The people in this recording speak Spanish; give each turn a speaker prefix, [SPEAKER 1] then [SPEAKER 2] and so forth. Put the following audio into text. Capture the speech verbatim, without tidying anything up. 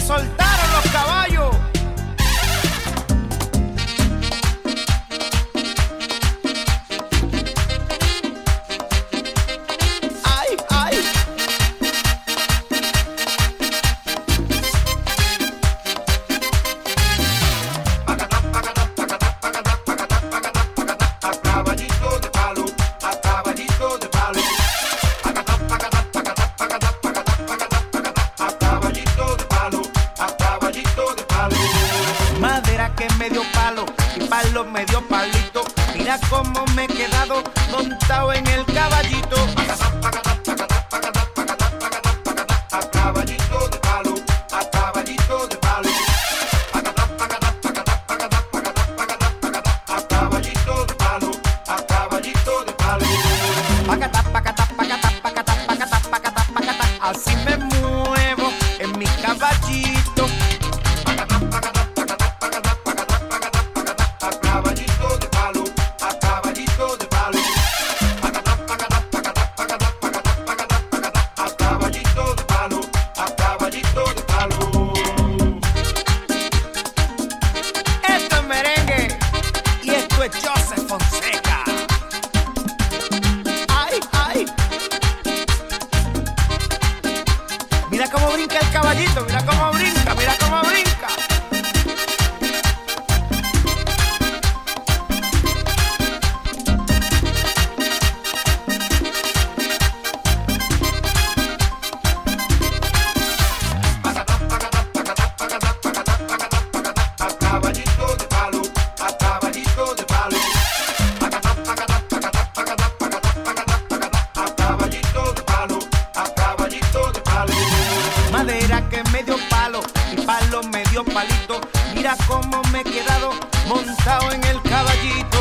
[SPEAKER 1] soltaron los caballos. Ay, ay.
[SPEAKER 2] A caballito de palo, a caballito de palo. A caballito de palo, a caballito de palo.
[SPEAKER 1] Madera que me dio palo y palo me dio palito. Mira cómo me he quedado montado en el caballito.
[SPEAKER 2] A caballito de palo, a caballito de palo. A caballito de palo, a caballito de palo.
[SPEAKER 1] Pacata, pacata, pacata, pacata, pacata, pacata, pacata. Así me muevo en mi caballito.
[SPEAKER 2] A caballito de palo, a caballito de palo. A caballito de palo, a caballito de palo.
[SPEAKER 1] Esto es merengue y esto es Joseph Fonseca. Ay, ay. Mira cómo brinca el caballito, mira cómo brinca, mira cómo brinca.
[SPEAKER 2] A caballito de palo, a caballito de palo. A caballito de palo, a caballito de palo.
[SPEAKER 1] Madera que me dio palo y palo me dio palito. Mira cómo me he quedado montado en el caballito.